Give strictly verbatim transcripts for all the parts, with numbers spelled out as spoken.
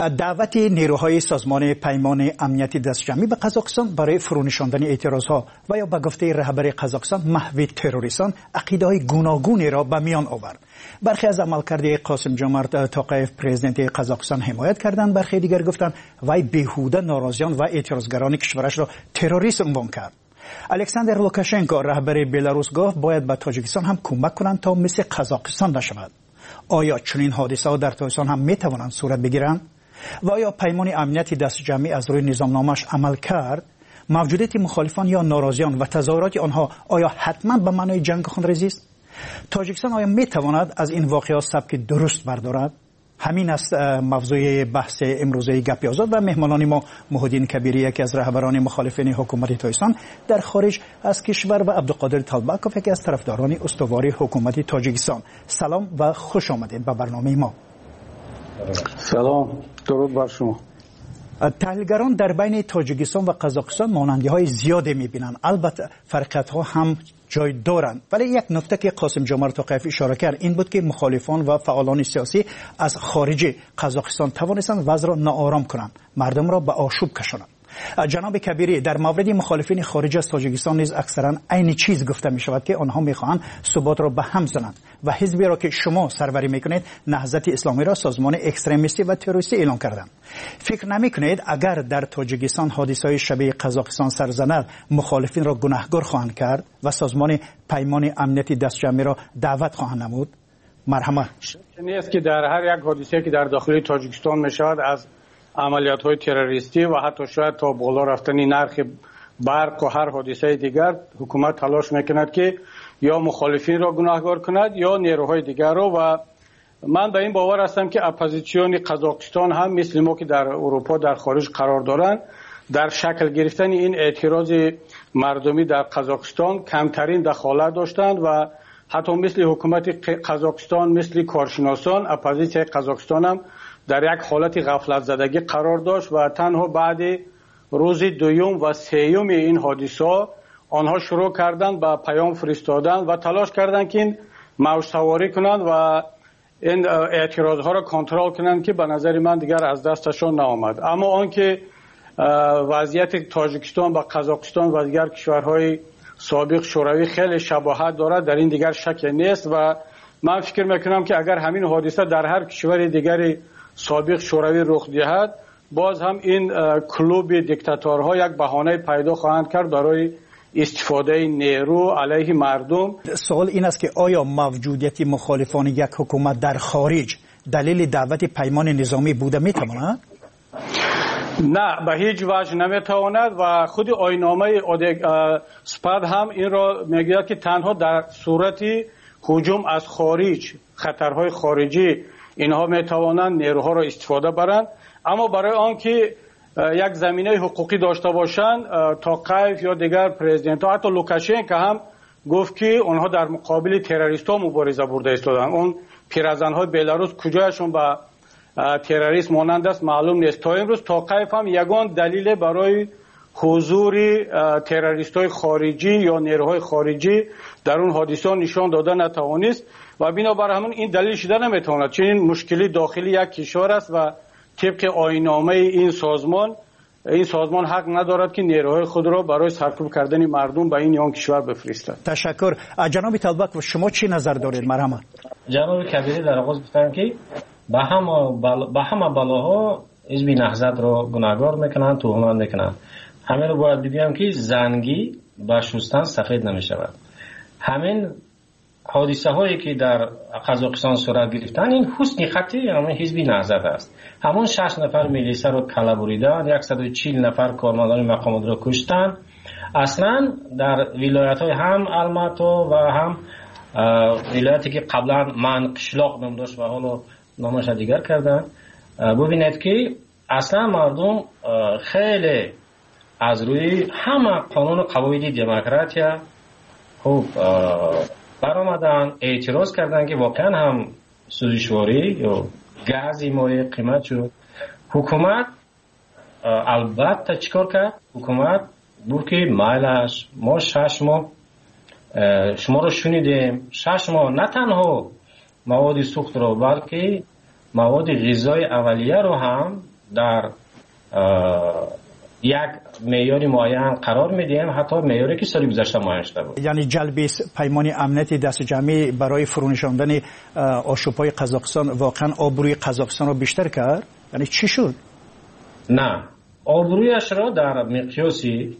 دعوت نیروهای سازمان پیمان امنیتی دستجمعی به قزاقستان برای فرونشاندن اعتراضها و یا به گفته رهبر قزاقستان محو تروریستان عقیده‌های گوناگونی را به میان آورد. برخی از عملکرد قاسم جمعت توقیف پرزیدنت قزاقستان حمایت کردند، برخی دیگر گفتند وی بیهوده ناراضیان و اعتراضگران کشورش را تروریست عنوان کرد. الکساندر لوکاشنکو رهبر بلاروس گفت باید به تاجیکستان هم کمک کنند تا مثل قزاقستان نشود. آیا چنین حادثه‌ها در تاجیکستان هم میتوانند صورت بگیرند؟ و آیا پیمان امنیتی دست جمعی از روی نظامنامه‌اش عمل کرد؟ موجودیت مخالفان یا ناراضیان و تظاهرات آنها آیا حتما به معنای جنگ خونریزی است؟ تاجیکستان آیا میتواند از این واقعات سبک درست بردارد؟ همین است موضوع بحث امروزه گپی آزاد و مهمانان ما محمدین کبیری یکی از رهبران مخالفین حکومت تاجیکستان در خارج از کشور و عبدالقادر طالبکوف یکی از طرفداران استواری حکومت تاجیکستان. سلام و خوش آمدید به برنامه ما. سلام، درود بر شما. تحلیلگران در بین تاجیکستان و قزاقستان مانندی‌های زیادی می‌بینند، البته فرقیت‌ها هم جای دارند، ولی یک نکته که قاسم جمعت توقیف اشاره کرد این بود که مخالفان و فعالان سیاسی از خارج قزاقستان توانستند وضع را ناآرام کنند، مردم را به آشوب کشانند. جناب کبیری، در مورد مخالفین خارج از تاجیکستان نیز اکثرا عین چیز گفته می شود که آنها میخواهند ثبات را به هم زنند و حزبی را که شما سروری میکنید نهضت اسلامی را سازمان اکستریمیستی و تروریستی اعلام کردند. فکر نمی کنید اگر در تاجیکستان حادثه‌های شبیه قزاقستان سر زند مخالفین را گناهکار خواهند کرد و سازمان پیمان امنیتی دستجمعی را دعوت خواهند نمود؟ مرحمت. نیست که در هر یک حادثه که در داخل تاجیکستان میشود از عملیات های تروریستی و حتی شاید تا بالا رفتن نرخ برق و هر حادثه دیگر حکومت تلاش میکند که یا مخالفین را گناهکار کند یا نیروهای دیگر را. و من به این باور هستم که اپوزیسیون قزاقستان هم مثل ما که در اروپا در خارج قرار دارند در شکل گرفتن این اعتراض مردمی در قزاقستان کمترین دخالت داشتند و حتی مثل حکومت قزاقستان مثل کارشناسان اپوزیسیون قزاقستان هم در یک حالت غفلت زدگی قرار داشت و تنها بعد روز دوم و سوم این حادثه آنها شروع کردند به پیام فرستادن و تلاش کردند که این موج سواری کنند و این اعتراض ها را کنترل کنند که به نظر من دیگر از دستشان نآمد. اما آنکه وضعیت تاجیکستان و قزاقستان و دیگر کشورهای سابق شوروی خیلی شباهت دارد در این دیگر شک نیست و من فکر میکنم که اگر همین حادثه در هر کشور دیگری سابق شوروی رخ دهد باز هم این کلوب دیکتاتورها یک بهانه پیدا خواهند کرد برای استفاده نیرو علیه مردم. سوال این است که آیا موجودیت مخالفان یک حکومت در خارج دلیل دعوت پیمان نظامی بوده میتواند؟ نه، به هیچ وجه نمیتواند و خود آیین‌نامه سپاد هم این را میگوید که تنها در صورت هجوم از خارج، خطرهای خارجی، اینها میتوانند نیروها را استفاده برند. اما برای آنکه یک زمینه حقوقی داشته باشند توقیف یا دیگر پرزیدنت ها حتی لوکاشنکو هم گفت که آنها در مقابل تروریست ها مبارزه برده ایستادند. اون پیرزن های بلاروس کجایشون به تروریست مانند است معلوم نیست. تا امروز توقیف هم یگان دلیل برای حضور تروریست های خارجی یا نیروهای خارجی در اون حادثه نشان داده نتوانست و بنابر همون این دلیل شده نمیتواند، چون این مشکلی داخلی یک کشور است و طبق آیین‌نامه این سازمان این سازمان حق ندارد که نیروهای خود را برای سرکوب کردن مردم به این یا آن کشور بفرستد. تشکر. جناب طالبک و شما چی نظر دارید؟ مرحمت. جناب کبیری در آغاز گفتن که به همه بل... به همه بلاها حزب نهضت را گناهکار میکنند، تهمت میکنند. همین رو باید بگم که زنگی با شستن سفید نمیشود. همین حادثه هایی که در قزاقستان صورت گرفتن این حسن خطی همین حزب نهضت است. همون شش نفر میلیسا رو کله بریدن، صد و چهل نفر کارمندان مقامات رو کشتن. اصلا در ولایت های هم الماتو و هم ولایتی که قبلا من قشلاق نام داشت و حالا نامش دیگر کردن، ببینید که اصلا مردم خیلی از روی همه قانون و قواعد دموکراتیا خوب برآمدن، اعتراض کردن که واقعا هم سوزشواری یا گاز مایع قیمت شد. حکومت البته چیکار کرد؟ حکومت بود که مایلش ما شش ماه شما رو شنیدیم، شش ماه نه تنها مواد سوخت رو بلکه مواد غذای اولیه رو هم در یک معیار معین قرار میدیم، حتی معیاری که سال گذشته معین شده بود. یعنی جلب پیمان امنیت دست جمعی برای فرونشاندن آشوب‌های قزاقستان واقعا آبروی قزاقستان رو بیشتر کرد؟ یعنی چی شد؟ نه، آبرویش را در مقیاسی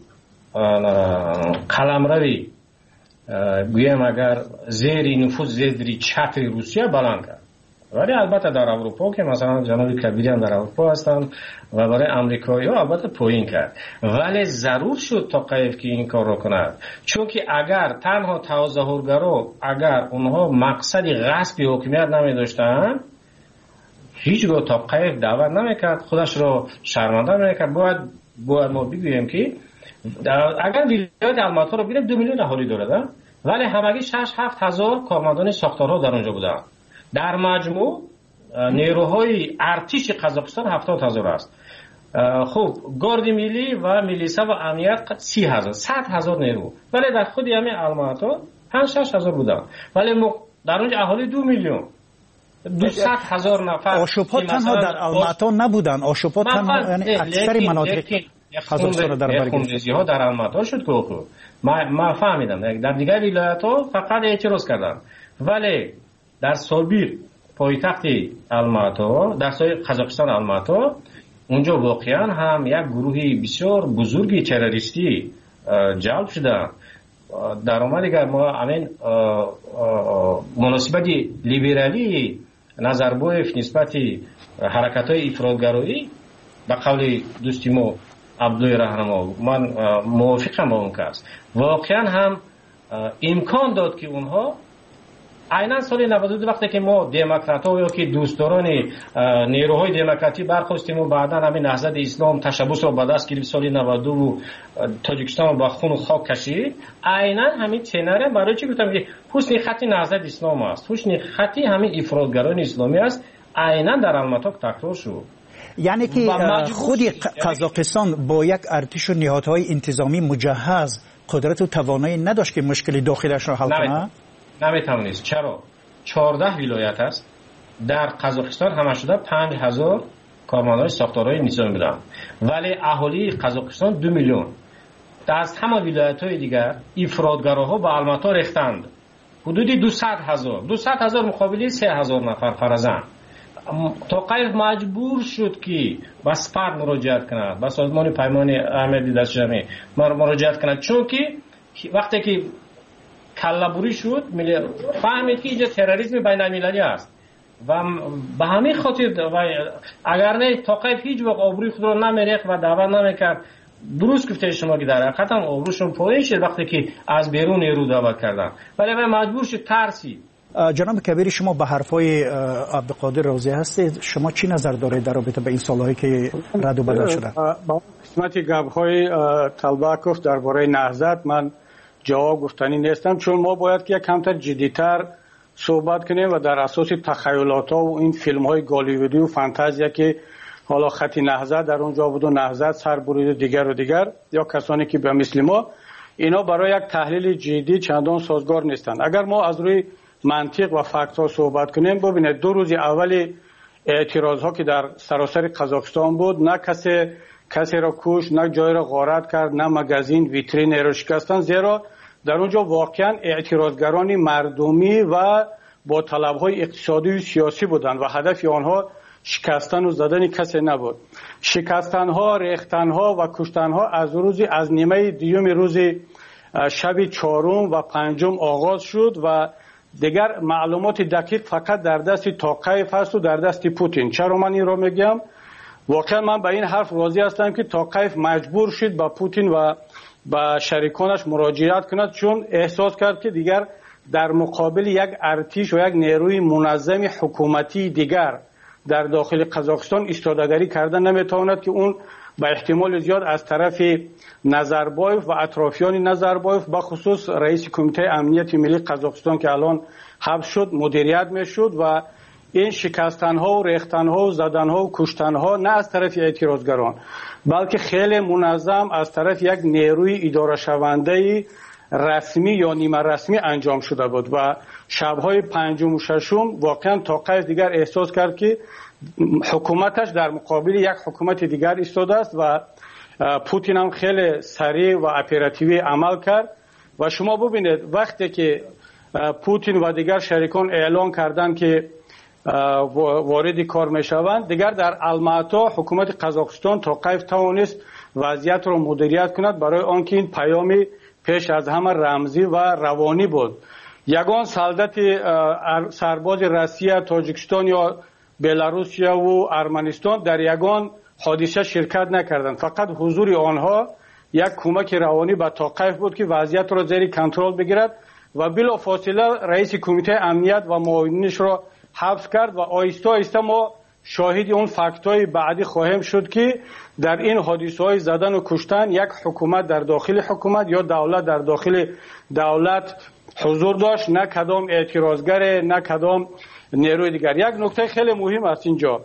قلمروی گویم اگر زیر نفوذ زیر چتر روسیه بلند کرد. ولی البته در اروپا که مثلا جناب کبیری هم در اروپا هستند و برای امریکایی ها البته پایین کرد، ولی ضرور شد تا قیف که این کار رو کند، چون که اگر تنها تظاهرگرا اگر اونها مقصد غصب حکومت نمی داشتن هیچگاه تا قیف دعوت نمیکرد، خودش رو شرمنده نمیکرد. باید باید ما بگوییم که اگر ولایت الماتا رو ببینیم دو میلیون اهالی داره، ولی همگی شش هفت هزار کارمندان ساختارها در اونجا بودن. در مجموع نیروهای ارتش قزاقستان هفتاد هزار است. خب گارد ملی و میلیسا و امنیت سی هزار، صد هزار نیرو، ولی در خود همین الماتا پنج شش هزار بودن، ولی در اونجا اهالی دو میلیون دویست هزار نفر. آشوب‌ها تنها در الماتا نبودن، آشوب‌ها تنها یعنی اکثر مناطق قزاقستان در بر گرفت. ها در الماتا شد که ما ما فهمیدم در دیگر ولایت‌ها فقط اعتراض کردن، ولی در سابق پایتخت الماتا در سایه قزاقستان الماتا اونجا واقعا هم یک گروهی بسیار بزرگی تروریستی جلب شده. در اومد دیگر ما همین مناسبت لیبرالی نظربایف نسبت حرکت های افراطگرایی به قول دوستی ما عبدالله رهنما من موافقم با اون کس، واقعا هم امکان داد که اونها عیناً سال نود و دو وقتی که ما دموکرات‌ها یا که دوستداران نیروهای دموکراتی برخواستیم و بعداً همین نهضت اسلام تشبث رو به دست گرفت سال نود و دو و تاجیکستان رو با خون و خاک کشید، عیناً همین تنره برای چی گفتم که حسن خطی نهضت اسلام است، حسن خطی همین افراطگران اسلامی است، عیناً در الماتا تکرار شد. یعنی که خود قزاقستان با یک ارتش و نهادهای انتظامی مجهز قدرت و توانایی نداشت که مشکل داخلش را حل کنه؟ نمیتونست. چرا؟ چهارده ولایت است در قزاقستان، همه شده پنج هزار کارمندان ساختارهای نظامی بودن، ولی اهالی قزاقستان دو میلیون. از همه ولایت‌های دیگر افراطگراها به الماتا ریختند، حدود دویست هزار دویست هزار مقابل سه هزار نفر فرزند. تا قیف مجبور شد که به سپاه مراجعت کند، به سازمان پیمان امنیت دست جمعی مراجعت کند، چون که وقتی که کله‌بری شد فهمید که اینجا تروریسم بین المللی است و به همین خاطر اگر نه تا قیف هیچ وقت آبروی خود را نمیریخت و دعوت نمیکرد. درست گفته شما که در حقیقت هم آبروشون پایین شد وقتی که از بیرون نیرو دعوت کردن، ولی من مجبور شد ترسید. جناب کبیری، شما به حرفای عبدالقادر راضی هستید؟ شما چی نظر دارید در رابطه به این سالهایی که رد و بدل شده؟ با قسمت گپ‌های طلبکوف درباره نهضت من جواب گفتنی نیستم، چون ما باید که یک کمتر جدی‌تر صحبت کنیم و در اساس تخیلات‌ها و این فیلم‌های گالیوودی و فانتزیا که حالا خط نهضت در اونجا بود و نهضت سر برید دیگر و دیگر یا کسانی که به مثل ما، اینا برای یک تحلیل جدی چندان سازگار نیستند. اگر ما از روی منطق و فکت‌ها صحبت کنیم، ببینید دو روز اول اعتراض‌ها که در سراسر قزاقستان بود، نه کسی کسی را کش، نه جای را غارت کرد، نه مگزین ویترین را شکستن، زیرا در اونجا واقعا اعتراضگران مردمی و با طلب‌های اقتصادی و سیاسی بودند و هدف آنها شکستن و زدن کسی نبود. شکستن‌ها، ریختن‌ها و کشتن‌ها از روز از نیمه دیوم روز شب چهارم و پنجم آغاز شد و دیگر معلومات دقیق فقط در دست توقیف هست و در دست پوتین. چرا من این را میگم؟ واقعا من به این حرف راضی هستم که توقیف مجبور شد با پوتین و با شریکانش مراجعت کند، چون احساس کرد که دیگر در مقابل یک ارتش و یک نیروی منظم حکومتی دیگر در داخل قزاقستان ایستادگی کردن نمیتواند که اون به احتمال زیاد از طرف نظربایف و اطرافیان نظربایف به خصوص رئیس کمیته امنیت ملی قزاقستان که الان حبس شد مدیریت میشد و این شکستنها و ریختنها و زدنها و کشتنها نه از طرف اعتراضگران بلکه خیلی منظم از طرف یک نیروی اداره شونده رسمی یا نیمه رسمی انجام شده بود و شبهای پنجم و ششم واقعا توقیف دیگر احساس کرد که حکومتش در مقابل یک حکومت دیگر ایستاده است و پوتین هم خیلی سریع و اپراتیوی عمل کرد و شما ببینید وقتی که پوتین و دیگر شریکان اعلان کردند که وارد کار میشوند، دیگر در الماتا حکومت قزاقستان تا قیف توانست وضعیت را مدیریت کند، برای آنکه این پیامی پیش از همه رمزی و روانی بود. یگان سلطت سرباز روسیه، تاجیکستان یا بلاروسیا و ارمنستان در یگان حادثه شرکت نکردند، فقط حضور آنها یک کمک روانی به توقیف بود که وضعیت را زیر کنترل بگیرد و بلافاصله رئیس کمیته امنیت و معاونینش را حبس کرد و آهسته آهسته ما شاهد اون فکت‌های بعدی خواهیم شد که در این حادثه‌های زدن و کشتن یک حکومت در داخل حکومت یا دولت در داخل دولت حضور داشت، نه کدام اعتراضگر، نه کدام نیروی دیگر. یک نکته خیلی مهم است اینجا،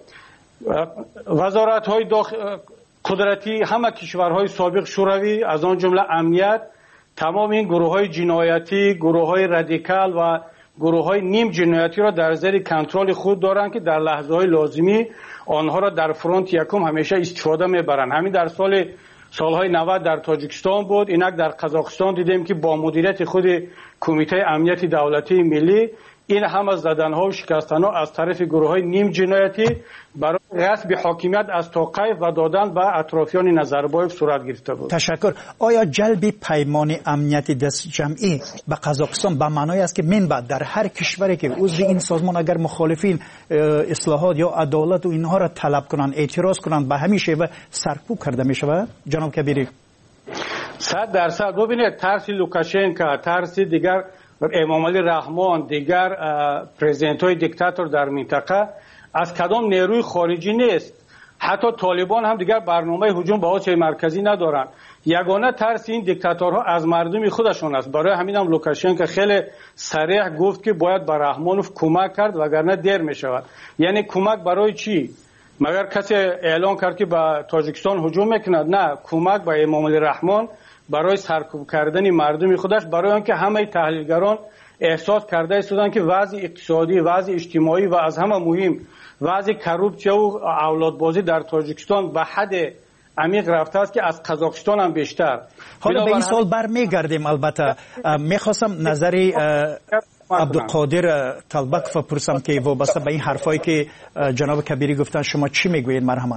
وزارت‌های داخل قدرتی همه کشورهای سابق شوروی از آن جمله امنیت تمام این گروه‌های جنایتی، گروه‌های رادیکال و گروه‌های نیم جنایتی را در زیر کنترل خود دارند که در لحظه‌های لازمی آنها را در فرانت یکم همیشه استفاده می‌برند. همین در سال سالهای نود در تاجیکستان بود، اینک در قزاقستان دیدیم که با مدیریت خود کمیته امنیت دولتی ملی این همه زدن‌ها و شکستن‌ها از طرف گروه‌های نیم جنایتی برای غصب حاکمیت از توقیف و دادن به اطرافیان نظربایف صورت گرفته بود. تشکر. آیا جلب پیمان امنیت دست جمعی به قزاقستان به معنای است که من بعد در هر کشوری که عضو این سازمان اگر مخالفین اصلاحات یا عدالت و اینها را طلب کنند، اعتراض کنند، به همین شیوه سرکوب کرده می شود؟ جناب کبیری. صد درصد. ببینید ترس لوکاشنکا، ترس دیگر امام علی رحمان، دیگر پرزیدنت های دیکتاتور در منطقه از کدام نیروی خارجی نیست. حتی طالبان هم دیگر برنامه هجوم به آسیای مرکزی ندارند. یگانه ترس این دیکتاتورها از مردم خودشون است. برای همین هم لوکاشنکو خیلی صریح گفت که باید به رحمانوف کمک کرد وگرنه دیر می شود. یعنی کمک برای چی؟ مگر کسی اعلان کرد که به تاجیکستان هجوم میکند؟ نه، کمک به امام علی رحمان برای سرکوب کردن مردم خودش، برای آنکه همه تحلیلگران احساس کرده ایستادن که وضع اقتصادی، وضع اجتماعی و از همه مهم وضع کروپسیا و اولادبازی در تاجیکستان به حد عمیق رفته است که از قزاقستان هم بیشتر. حالا به این سال برمیگردیم. البته میخواستم نظری عبدالقادر طلبک بپرسم که وابسته به این حرفایی که جناب کبیری گفتن شما چی میگویید؟ مرحمه.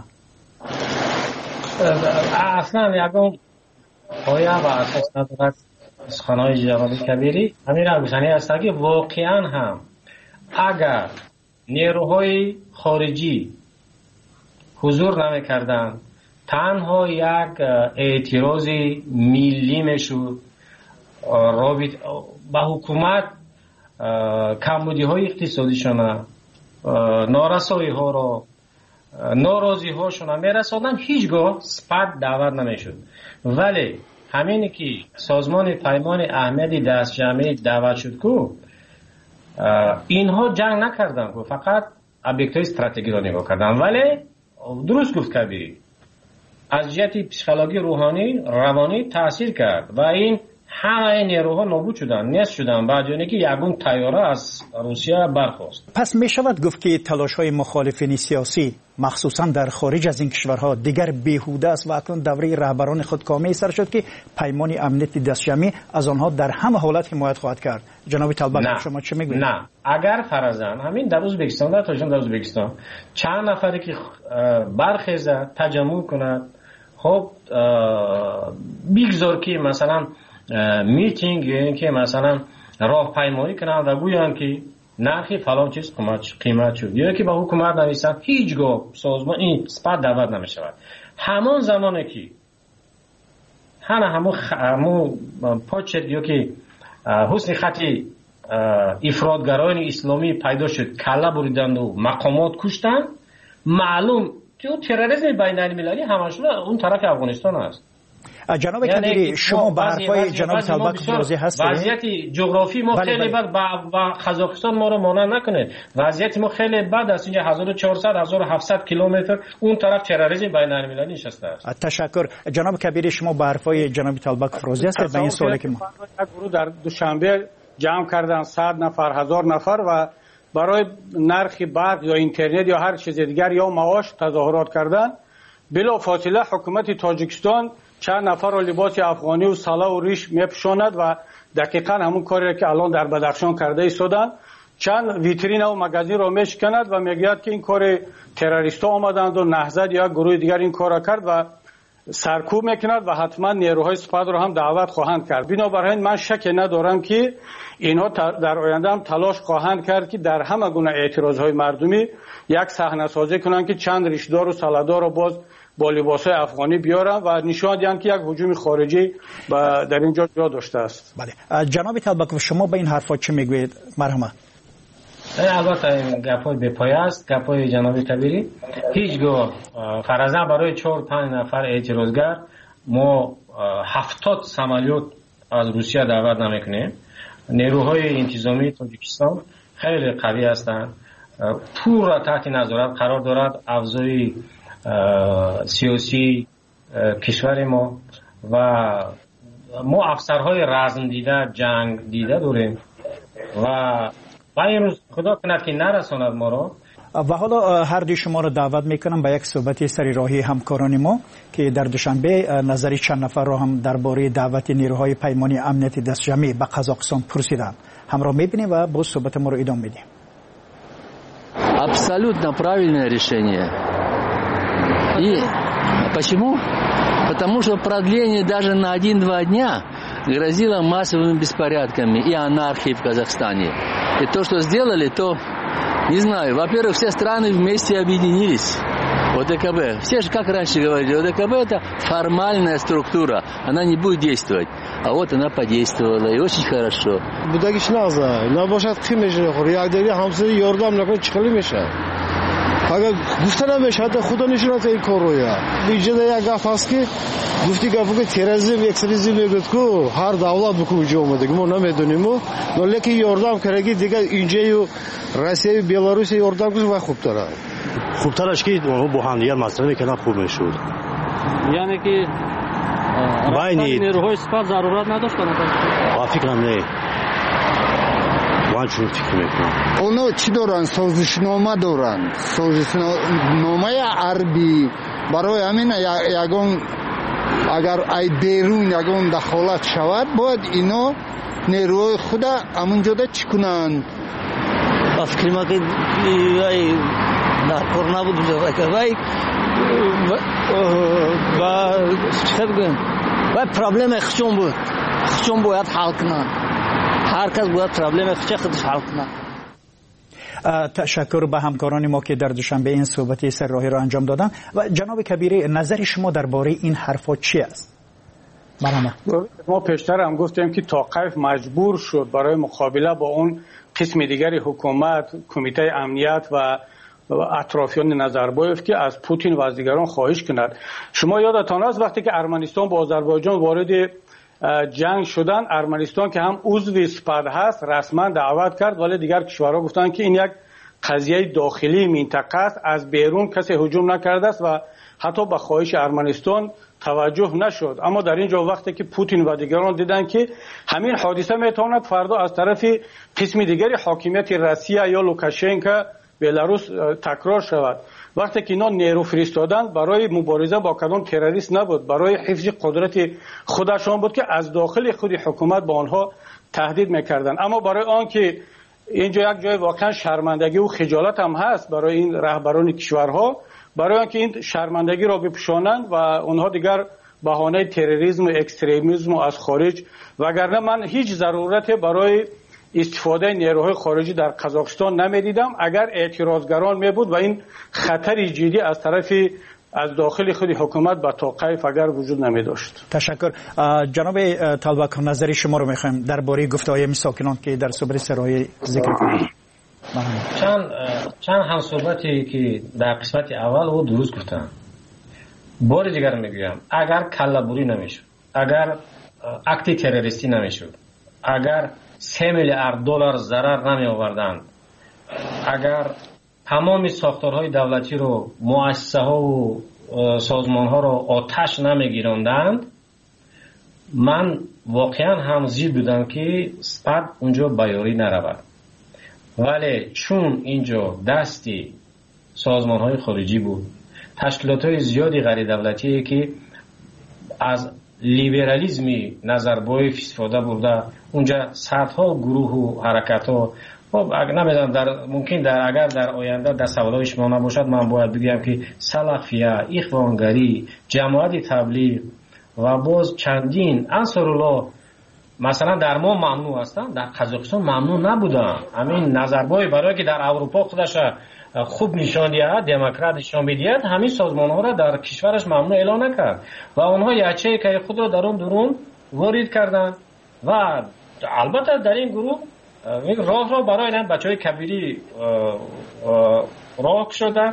اصلا یکم پایه و اساس ندارد سخنهای جناب کبیری همین روشنی است که واقعا هم اگر نیروهای خارجی حضور نمیکردن، تنها یک اعتراض ملی میشد رابط با حکومت، کمبودی های اقتصادیشون، نارسایی ها را، ناراضی هاشون میرساندن، هیچگاه سپد دعوت نمیشد. ولی همینی که سازمان پیمان اهمیت دست جمعی دعوت شد که اینها جنگ نکردن، که فقط ابیکت‌های استراتژیک را نگاه کردن. ولی درست گفت کبیری، از جهت پسیکولوژی روحانی روانی تاثیر کرد و این همه نیروها نابود شدن، نیست شدن، بعد یعنی که یگون طیاره از روسیه برخاست. پس می شود گفت که تلاش‌های مخالفین سیاسی مخصوصا در خارج از این کشورها دیگر بیهوده است و اکنون دوره رهبران خودکامه سر شد که پیمان امنیت دست جمعی از آنها در همه حالت حمایت خواهد کرد. جناب طلبک شما چه میگویید؟ نه، اگر فرضاً همین در ازبکستان، در تاجیکستان، در ازبکستان چند نفری که برخیزه تجمع کند، خب بیگذار که مثلا میتینگ یا اینکه مثلا راهپیمایی کنن و گویان که نرخی فلان چیز قیمت شد، یا که با حکومت نویسن، هیچگاه سازمان این سپد دعوت نمیشود. همان زمانی که همه همون همون پاچت یا که حسن خطی افراطگرایان اسلامی پیدا شد، کله بریدند و مقامات کشتند، معلوم که تروریسم بین المللی همشون اون طرف افغانستان است. جناب کبیری شما به حرفای جناب طلبک واضح هستید؟ وضعیت جغرافی ما خیلی بد و قزاقستان ما رو مانع نکنه. وضعیت ما خیلی بد است. اینجا هزار و چهارصد هزار و هفتصد کیلومتر اون طرف تروریسم بین المللی نشسته است. تشکر. جناب کبیری شما به حرفای جناب طلبک واضح هستید به این سوالی که ما یک گروه در دوشنبه جمع کردن صد نفر، هزار نفر و برای نرخ برق یا اینترنت یا هر چیز دیگر یا معاش تظاهرات کردن، بلا فاصله حکومت تاجیکستان چند نفر را لباس افغانی و سلا و ریش میپوشاند و دقیقاً همون کاری که الان در بدخشان کرده ایستادن. چند ویترین و مغازین را میشکند و میگوید که این کار تروریستا آمدند و نهضت یا گروه دیگر این کار را کرد و سرکوب میکند و حتما نیروهای سپاه را هم دعوت خواهند کرد. بنابراین من شک ندارم که اینها در آینده هم تلاش خواهند کرد که در همه گونه اعتراضهای مردمی یک صحنه سازی کنند که چند ریشدار و سلادار را باز با لباسای افغانی بیارن و نشان دهند که یک هجوم خارجی در اینجا جا داشته است. بله جناب طلبکوف، شما به این حرفا چه میگویید؟ مرحبا. البته این گپای بپایه است، گپای جناب کبیری. هیچگاه فرضاً برای چهار پنج نفر اعتراضگر ما هفتاد سمالیات از روسیه دعوت نمیکنیم. نیروهای انتظامی تاجیکستان خیلی قوی هستند، پور را تحت نظارت قرار دارد. افزای سیاسی کشور ما و ما افسرهای رزم دیده، جنگ دیده داریم و و این روز خدا کند که نرساند ما را. و حالا هر دوی شما را دعوت میکنم به یک صحبت سری راهی همکاران ما که در دوشنبه نظری چند نفر را هم درباره دعوت نیروهای پیمانی امنیت دستجمعی به قزاقستان پرسیدند. همراه میبینیم و با صحبت ما را ادامه میدیم. Абсолютно правильное решение. И почему? Потому что продление даже на один-два дня грозило массовыми беспорядками и анархией в Казахстане. И то, что сделали, то, не знаю, во-первых, все страны вместе объединились. ОДКБ. Все же, как раньше говорили, ОДКБ это формальная структура, она не будет действовать. А вот она подействовала, и очень хорошо. Будагиш наза, набошад химеше, хор, як деги хамсари ёрдам након чихали меша. Ага гуфта намешад, худа нишонат ин короя. Биҷада як гаф ҳаст ки гуфти гафу ки терроризм, экстремизм мегӯяд ку ҳар давлат буку уҷо омадаги мо намедонему, но лекин ёрдам караги дига инҷаю Россия, Белоруссия ёрдам куш ва хуб дорад. خوبترش که اونها با هم دیگر مسئله میکنن خوب میشود. یعنی که رفتن نیروهای سپاه ضرورت نداشتن؟ با فکرم نه. من چون فکر میکنم. اونا چی دارن؟ سازشنامه دارن. سازشنامه عربی برای همین یگان اگر ای بیرون یگان دخالت شود باید اینا نیروهای خود همونجا چی کنن؟ با فکر ما که در کار نبود بزرگ که وای و چه بگویم وای پرابلم خشم بود خشم باید حل کنن هر کس باید پرابلم خشم خودش حل کنن. تشکر به همکاران ما که در دوشنبه این صحبت سر راهی را انجام دادن. و جناب کبیری نظر شما درباره این حرفا چی است؟ مرحبا. ما پیشتر هم گفتیم که توقیف مجبور شد برای مقابله با اون قسم دیگری حکومت، کمیته امنیت و اطرافیان نظربایف که از پوتین و از دیگران خواهش کند. شما یادتان است وقتی که ارمنستان با آذربایجان وارد جنگ شدن، ارمنستان که هم عضو سپاه هست رسما دعوت کرد، ولی دیگر کشورها گفتند که این یک قضیه داخلی منطقه است، از بیرون کسی هجوم نکرده است و حتی به خواهش ارمنستان توجه نشد. اما در اینجا وقتی که پوتین و دیگران دیدن که همین حادثه میتواند فردا از طرف قسم دیگری حاکمیت روسیه یا لوکاشنکو بلاروس تکرار شود، وقتی که اینا نیرو فرستادن برای مبارزه با کدام تروریست نبود، برای حفظ قدرت خودشان بود که از داخل خود حکومت با آنها تهدید میکردن. اما برای آن که اینجا یک جای واقعا شرمندگی و خجالت هم هست برای این رهبران کشورها، برای آن که این شرمندگی را بپوشانند و اونها دیگر بهانه تروریسم و اکستریمیسم از خارج، وگرنه من هیچ ضرورت برای استفاده نیروهای خارجی در قزاقستان نمیدیدم اگر اعتراضگران می بود و این خطری جدی از طرف از داخل خود حکومت به توقیف اگر وجود نمی داشت. تشکر. جناب طلبک نظری شما رو میخوایم درباره گفته‌های مساکنان که در صبر سرای ذکر کنید. چند چند هم صحبتی که در قسمت اول او درست گفتن. بار دیگر میگویم اگر کله‌بری نمیشد، اگر اکت تروریستی نمیشد، اگر سه میلیارد دلار ضرر نمی آوردند، اگر تمام ساختارهای دولتی رو مؤسسه ها و سازمان ها رو آتش نمی گیراندند، من واقعا هم زید بودم که سپاه اونجا بیاری نرود. ولی چون اینجا دستی سازمان های خارجی بود، تشکیلات های زیادی غیر دولتی که از لیبرالیزمی نظربای استفاده بوده، اونجا صدها گروه و حرکت ها، خب نمیدونم در ممکن در اگر در آینده دستاوردهای شما نباشد، من باید بگم که سلفیه، اخوانگری، جماعت تبلیغ و باز چندین انصارالله مثلا در ما ممنوع هستند، در قزاقستان ممنوع نبودن. همین نظربای برای که در اروپا خودش خوب نشان دهد، دموکرات نشان بدهد، همین سازمان ها را در کشورش ممنوع اعلان نکرد و اونها یچه که خود را درون درون وارد کردند و البته در این گروه راه را برای این بچه های کبیری راه شدن،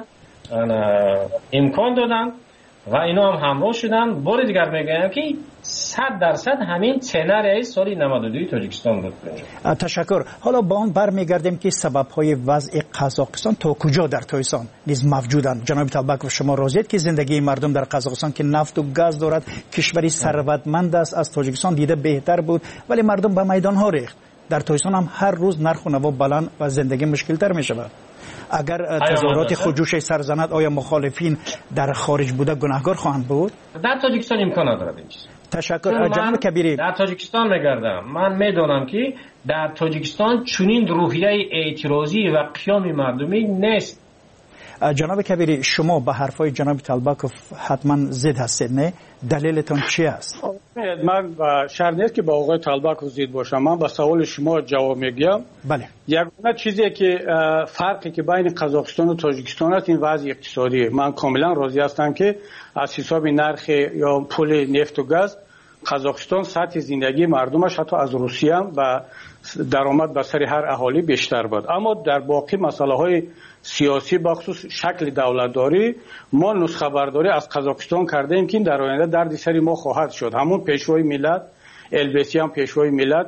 امکان دادن و اینا هم همراه شدن. بار دیگر میگم که صد درصد همین سناریوی سال نود و دو تاجیکستان بود. تشکر. حالا با آن برمیگردیم که سبب‌های وضع قزاقستان تا کجا در تویسان نیز موجودند. جناب طلبکوف، شما راضیید که زندگی مردم در قزاقستان که نفت و گاز دارد، کشوری ثروتمند است، از تاجیکستان دیده بهتر بود، ولی مردم به میدان‌ها ریخت. در تویسان هم هر روز نرخ و نوا بلند و زندگی مشکل‌تر می‌شود. اگر تظاهرات خودجوش سرزند، آیا مخالفین در خارج بوده گناهکار خواهند بود؟ در تاجیکستان امکان ندارد این چیز. تشکر. جناب کبیری، در تاجیکستان میگردم، من میدونم که در تاجیکستان چنین روحیه اعتراضی و قیام مردمی نیست. جناب کبیری، شما به حرفای جناب طلبکوف حتما ضد هستید، نه؟ دلیلتون چی است؟ من شرط نیست که با آقای طلبکوف ضد باشم. من با سوال شما جواب میگم. بله. یگانه چیزی که فرقی که بین قزاقستان و تاجیکستان است این وضع اقتصادی. من کاملا راضی هستم که از حساب نرخ یا پول نفت و گاز قزاقستان سطح زندگی مردمش حتی از روسیه هم و درآمد به سر هر اهالی بیشتر بود. اما در باقی مسائل های سیاسی بخصوص شکل دولتداری ما نسخه برداری از قزاقستان کرده ایم که در آینده دردی سری ما خواهد شد. همون پیشوای ملت، البسی هم پیشوای ملت،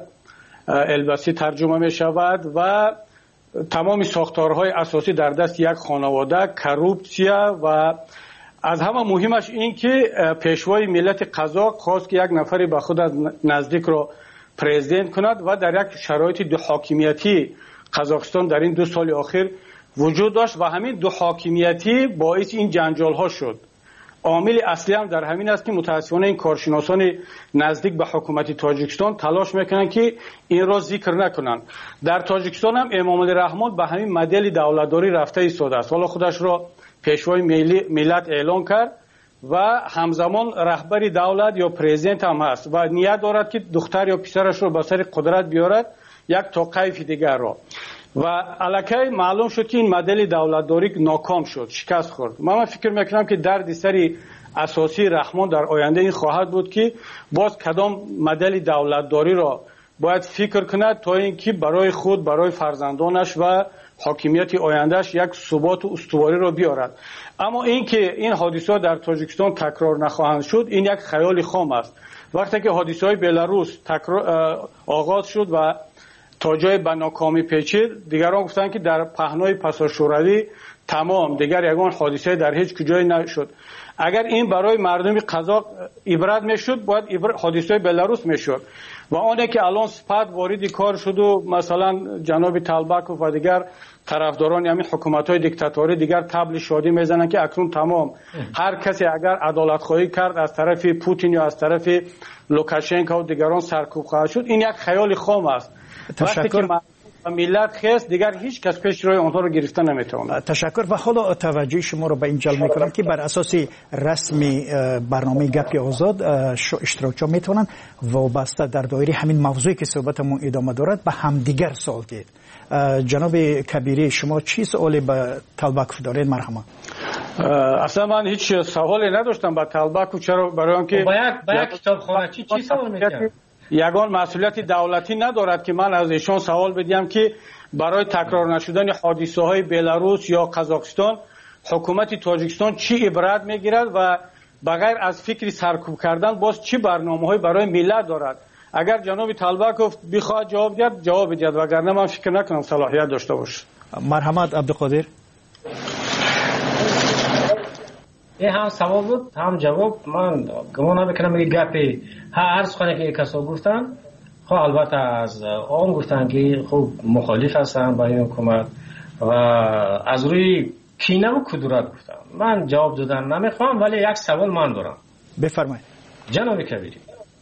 البسی ترجمه می شود و تمام ساختارهای اساسی در دست یک خانواده، کروپسیا و از همه مهمش این که پیشوای ملت قزاق خواست که یک نفری به خود از نزدیک رو پرزیدنت کند و در یک شرایط دو حاکمیتی قزاقستان در این دو سال اخیر وجود داشت و همین دو حاکمیتی باعث این جنجال ها شد. عامل اصلی هم در همین است که متاسفانه این کارشناسان نزدیک به حکومت تاجیکستان تلاش میکنن که این را ذکر نکنن. در تاجیکستان هم امام علی رحمان به همین مدل دولتداری رفته ایستاده است. حالا خودش را پیشوای ملت اعلان کرد و همزمان رهبری دولت یا پرزیدنت هم هست و نیت دارد که دختر یا پسرش را به سر قدرت بیارد یک توقیف دیگر را. و الکی معلوم شد که این مدل دولتداری ناکام شد، شکست خورد. من فکر میکنم که درد سری اساسی رحمان در آینده این خواهد بود که باز کدام مدل دولتداری را باید فکر کند تا اینکه برای خود، برای فرزندانش و حاکمیت آیندهش یک ثبات و استواری را بیارد. اما اینکه این حادثات در تاجیکستان تکرار نخواهند شد این یک خیال خام است. وقتی که حادثه‌های بلاروس آغاز شد و تا جای به ناکامی پیچید، دیگران گفتند که در پهنای پسا شوروی تمام دیگر یگان حادثه در هیچ کجای نشد. اگر این برای مردم قزاق عبرت میشد باید حادثه بلاروس میشد و آنه که الان سپاد وارد کار شد و مثلا جناب طلبکوف و دیگر طرفداران همین حکومت‌های دیکتاتوری دیگر طبل شادی میزنن که اکنون تمام هر کسی اگر عدالت خواهی کرد از طرف پوتین یا از طرف لوکاشنکو و دیگران سرکوب خواهد شد. این یک خیال خام است. تشکر. ملت خیست دیگر هیچ کس پیش روی آنها رو گرفته نمیتونه. تشکر. و حالا توجه شما رو به این جلب میکنم که بر اساس رسمی برنامه گپ آزاد اشتراکچی میتونن وابسته در دایره همین موضوعی که صحبتمون ادامه دارد به همدیگر سوال کرد. جناب کبیری شما چی سوالی به طلبکوف دارید؟ مرحبا. اصلا من هیچ سوالی نداشتم با طلبکوف. چرا؟ برای اینکه با یک کتابخانه چی چی سوال میکنید؟ یگان مسئولیت دولتی ندارد که من از ایشان سوال بدیم که برای تکرار نشدن حادثه های بلاروس یا قزاقستان حکومت تاجیکستان چی عبرت میگیرد و بغیر از فکری سرکوب کردن باز چی برنامه های برای ملت دارد. اگر جناب طلبکوف بخواد جواب دهد جواب بدهد وگرنه من فکر نکنم صلاحیت داشته باشه. مرحمت عبدالقادر. این هم سوال بود هم جواب. من گمان نمیکنم که گپی هر سخنی که کسا گفتن خب البته از آن گفتن که خب مخالف هستن با این حکومت و از روی کینه و کدورت گفتن. من جواب دادن نمیخوام، ولی یک سوال من دارم. بفرمایید. جناب کبیری،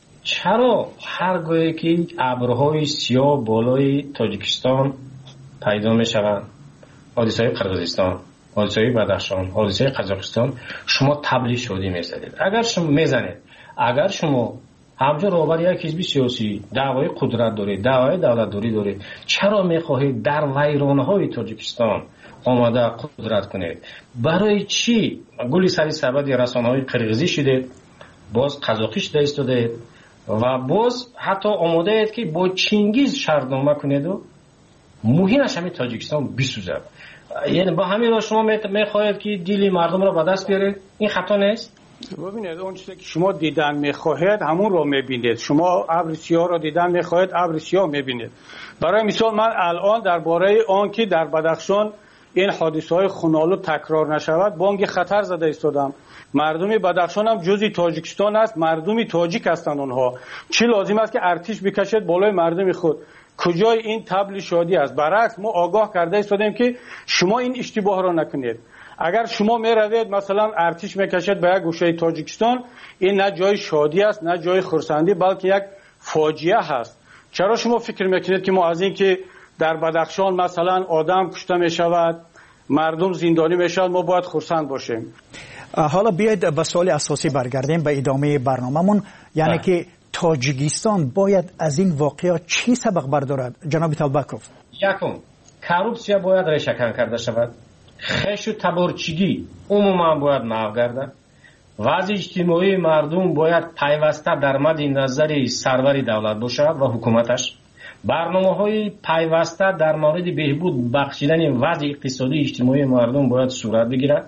چرا هرگاهی که ابرهای سیاه بالای تاجیکستان پیدا می شوند، حادثه قرقیزستان، حادثه بدخشان، حادثه قزاقستان، شما طبل شادی میزنید؟ اگر شما میزنید، اگر شما همچون روبر یک حزب سیاسی دعوای قدرت دارید، دعوای دولت داری دارید، چرا میخواهید در ویرانهای تاجیکستان آماده قدرت کنید؟ برای چی گلی سری سبد رسانه‌های قرقیزی شدید، باز قزاقی شده ایستادید و باز حتی آماده اید که با چینگیز شرطنامه کنید و مهمش همین تاجیکستان بسوزد؟ یعنی با همین را شما میخواهید که دیلی مردم را به دست بیارید؟ این خطا نیست؟ ببینید اون چیزی که شما دیدن میخواهید همون رو میبینید. شما ابر سیاه رو دیدن میخواهید، ابر سیاه میبینید. برای مثال من الان درباره آن که در بدخشان این حادثه های خونالود تکرار نشود بانگ خطر زده ایستادم. مردمی بدخشان هم جزی تاجیکستان است، مردمی تاجیک هستند اونها. چی لازم است که ارتش بکشد بالای مردمی خود؟ کجای این طبل شادی است؟ برعکس ما آگاه کرده ایستادیم که شما این اشتباه را نکنید. اگر شما می روید مثلا ارتش میکشد به یک گوشه تاجیکستان، این نه جای شادی است نه جای خرسندی، بلکه یک فاجعه هست. چرا شما فکر میکنید که ما از این که در بدخشان مثلا آدم کشته می شود، مردم زندانی می شود، ما باید خرسند باشیم؟ حالا بیاید به سوال اساسی برگردیم به ادامه برنامه‌مون، یعنی که تاجیکستان باید از این واقعه چی سبق بردارد؟ جناب طالبکوف. یکم، کورپسیا باید ریشه‌کن کرده شود. خش و تبارچگی عموما باید محو گردد. وضع اجتماعی مردم باید پیوسته در مد نظر سرور دولت باشد و حکومتش. برنامه‌های پیوسته در مورد بهبود بخشیدن وضع اقتصادی اجتماعی مردم باید صورت بگیرد.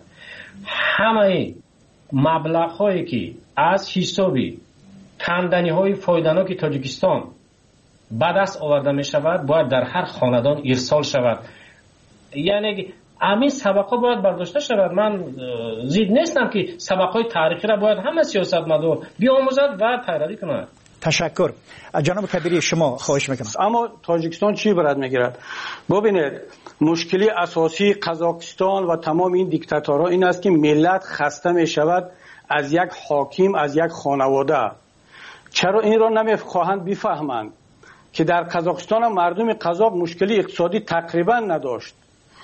همه مبلغ‌هایی که از حسابی کندنی‌های فایده‌ناک تاجیکستان به دست آورده می‌شود باید در هر خاندان ارسال شود. یعنی همین سبق‌ها باید برداشته شود. من زید نیستم که سبق‌های تاریخی را باید همه سیاستمدار بیاموزد و پیروی کند. تشکر. جناب کبیری شما خواهش میکنم. اما تاجیکستان چی برات میگیرد؟ ببینید مشکلی اساسی قزاقستان و تمام این دیکتاتورها این است که ملت خسته میشود از یک حاکم، از یک خانواده. چرا این را نمیخواهند بفهمند که در قزاقستان هم مردم قزاق مشکلی اقتصادی تقریبا نداشت،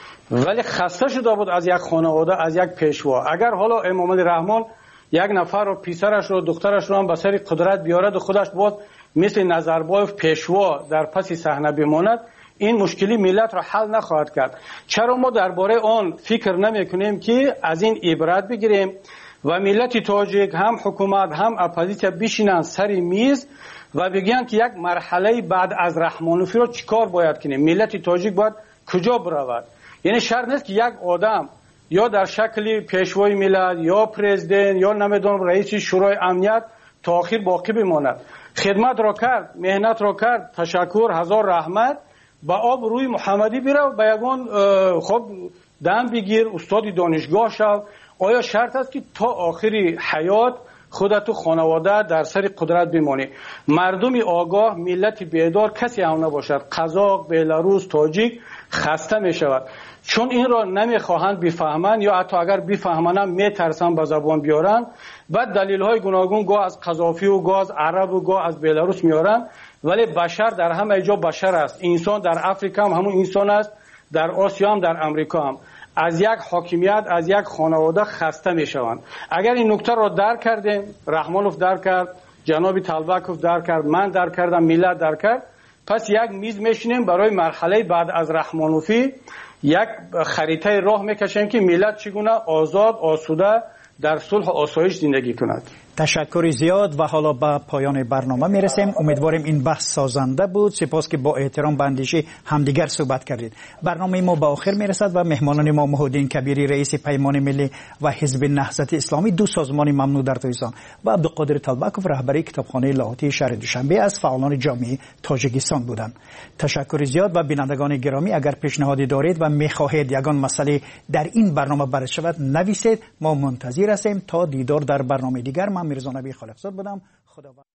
ولی خسته شده بود از یک خانواده، از یک پیشوا. اگر حالا امام علی رحمان یک نفر و پسرش رو دخترش رو هم به سر قدرت بیارد و خودش بود مثل نظربایف پیشوا در پس صحنه بماند، این مشکلی ملت را حل نخواهد کرد. چرا ما درباره آن فکر نمی کنیم که از این عبرت بگیریم و ملت تاجیک هم حکومت هم اپوزیسیون بشینن سر میز و بگن که یک مرحله بعد از رحمانوفی رو چیکار باید کنیم؟ ملت تاجیک باید کجا برود؟ یعنی شرط نیست که یک آدم یا در شکل پیشوای ملت یا پرزیدنت یا نمیدونم رئیس شورای امنیت تا آخر باقی بماند. خدمت را کرد، مهنت را کرد، تشکر، هزار رحمت، با آب روی محمدی بره و به یگان خب دم بگیر، استاد دانشگاه شو. آیا شرط است که تا آخری حیات خودت و خانواده در سر قدرت بمانی؟ مردم آگاه، ملت بیدار کسی هم نباشد. قزاق، بلاروس، تاجیک خسته می شود چون این را نمیخواهند بفهمند، یا حتی اگر بفهمند هم میترسند به زبان بیارن. بعد دلیل های گوناگون گاه از قذافی و گاه از عرب و گاه از بلاروس میارن، ولی بشر در همه جا بشر است. انسان در افریقا هم همون انسان است، در آسیا هم در امریکا هم. از یک حاکمیت، از یک خانواده خسته میشوند. اگر این نکته را درک کردیم، رحمانوف درک کرد، جناب طالبکوف درک کرد، من درک کردم، ملت درک کرد، پس یک میز میشینیم برای مرحله بعد از رحمانوفی، یک خریطه راه میکشیم که ملت چگونه آزاد، آسوده در صلح و آسایش زندگی کند. تشکر زیاد و حالا به پایان برنامه میرسیم. امیدواریم این بحث سازنده بود. سپاس که با احترام به اندیشه همدیگر صحبت کردید. برنامه ما به آخر میرسد و مهمانان ما محمودالدین کبیری رئیس پیمان ملی و حزب نهضت اسلامی، دو سازمان ممنوع در تویسان، و عبدالقادر طالبکوف رهبری کتابخانه لاهوتی شهر دوشنبه از فعالان جامعه تاجیکستان بودند. تشکر زیاد. و بینندگان گرامی، اگر پیشنهادی دارید و میخواهید یگان مسئله در این برنامه بررسی شود نویسید. ما منتظر هستیم تا دیدار در برنامه دیگر. من میرزا نبی خالقزاد بودم. خدا